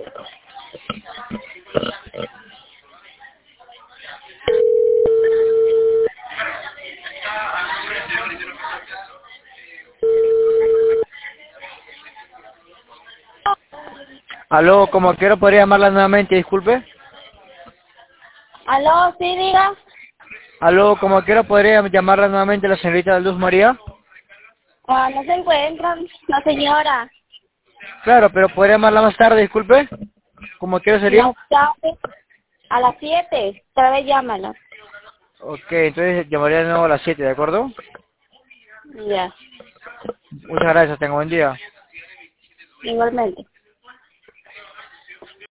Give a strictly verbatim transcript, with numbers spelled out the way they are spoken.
Aló, ¿cómo quiero podría llamarla nuevamente, disculpe? Aló, sí, diga. Aló, ¿cómo quiero podría llamarla nuevamente la señorita Luz María? Ah, no se encuentran, la señora. Claro, pero podría llamarla más tarde, disculpe. ¿Cómo quiero sería? Más tarde, a las siete. Otra vez llámala. Ok, entonces llamaría de nuevo a las siete, ¿de acuerdo? Ya, Muchas gracias, tengo buen día. igualmente.